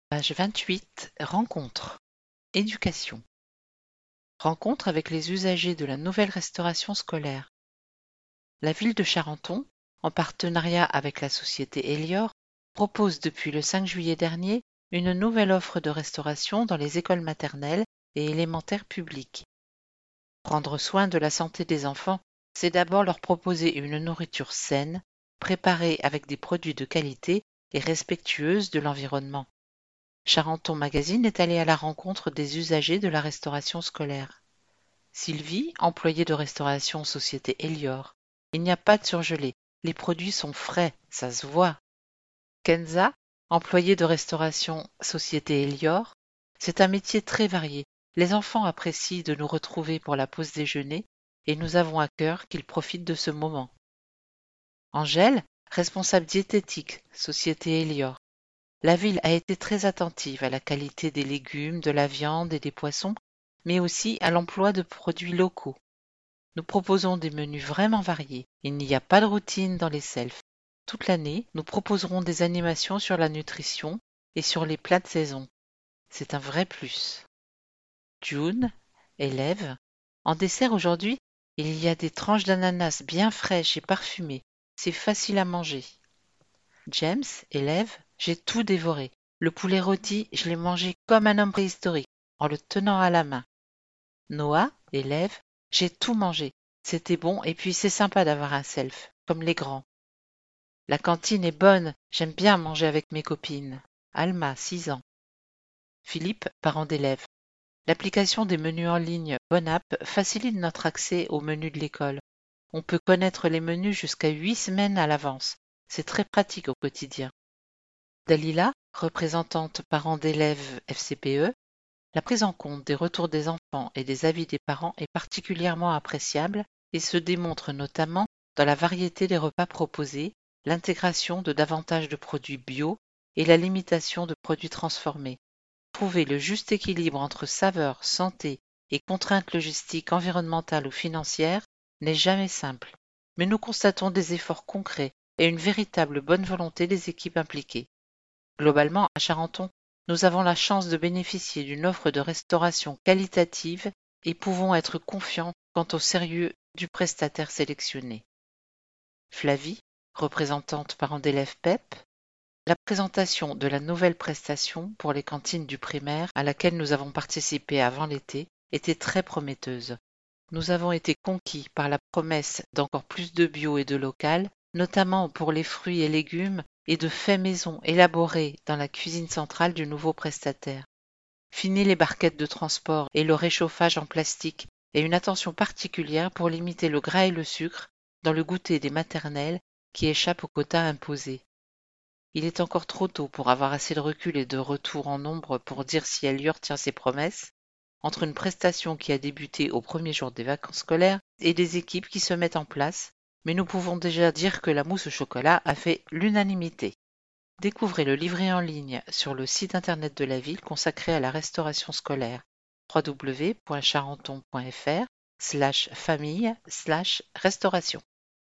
Page 28. Rencontre. Éducation. Rencontre avec les usagers de la nouvelle restauration scolaire. La ville de Charenton, en partenariat avec la société Elior, propose depuis le 5 juillet dernier une nouvelle offre de restauration dans les écoles maternelles et élémentaires publiques. Prendre soin de la santé des enfants, c'est d'abord leur proposer une nourriture saine, préparée avec des produits de qualité et respectueuse de l'environnement. Charenton Magazine est allé à la rencontre des usagers de la restauration scolaire. Sylvie, employée de restauration société Elior. Il n'y a pas de surgelé, les produits sont frais, ça se voit. Kenza, employée de restauration société Elior. C'est un métier très varié. Les enfants apprécient de nous retrouver pour la pause déjeuner et nous avons à cœur qu'ils profitent de ce moment. Angèle, responsable diététique, société Elior. La ville a été très attentive à la qualité des légumes, de la viande et des poissons, mais aussi à l'emploi de produits locaux. Nous proposons des menus vraiment variés. Il n'y a pas de routine dans les selfs. Toute l'année, nous proposerons des animations sur la nutrition et sur les plats de saison. C'est un vrai plus. June, élève. En dessert aujourd'hui, il y a des tranches d'ananas bien fraîches et parfumées. C'est facile à manger. James, élève, j'ai tout dévoré. Le poulet rôti, je l'ai mangé comme un homme préhistorique, en le tenant à la main. Noah, élève, j'ai tout mangé. C'était bon et puis c'est sympa d'avoir un self, comme les grands. La cantine est bonne, j'aime bien manger avec mes copines. Alma, 6 ans. Philippe, parent d'élève. L'application des menus en ligne Bonapp facilite notre accès aux menus de l'école. On peut connaître les menus jusqu'à 8 semaines à l'avance. C'est très pratique au quotidien. Dalila, représentante parents d'élèves FCPE, la prise en compte des retours des enfants et des avis des parents est particulièrement appréciable et se démontre notamment dans la variété des repas proposés, l'intégration de davantage de produits bio et la limitation de produits transformés. Trouver le juste équilibre entre saveur, santé et contraintes logistiques, environnementales ou financières n'est jamais simple, mais nous constatons des efforts concrets et une véritable bonne volonté des équipes impliquées. Globalement, à Charenton, nous avons la chance de bénéficier d'une offre de restauration qualitative et pouvons être confiants quant au sérieux du prestataire sélectionné. Flavie, représentante parent d'élèves PEP, la présentation de la nouvelle prestation pour les cantines du primaire à laquelle nous avons participé avant l'été était très prometteuse. Nous avons été conquis par la promesse d'encore plus de bio et de local, notamment pour les fruits et légumes et de faits maison élaborés dans la cuisine centrale du nouveau prestataire. Fini les barquettes de transport et le réchauffage en plastique et une attention particulière pour limiter le gras et le sucre dans le goûter des maternelles qui échappent aux quotas imposés. Il est encore trop tôt pour avoir assez de recul et de retour en nombre pour dire si Elior tient ses promesses, entre une prestation qui a débuté au premier jour des vacances scolaires et des équipes qui se mettent en place, mais nous pouvons déjà dire que la mousse au chocolat a fait l'unanimité. Découvrez le livret en ligne sur le site internet de la ville consacré à la restauration scolaire www.charenton.fr/famille/restauration.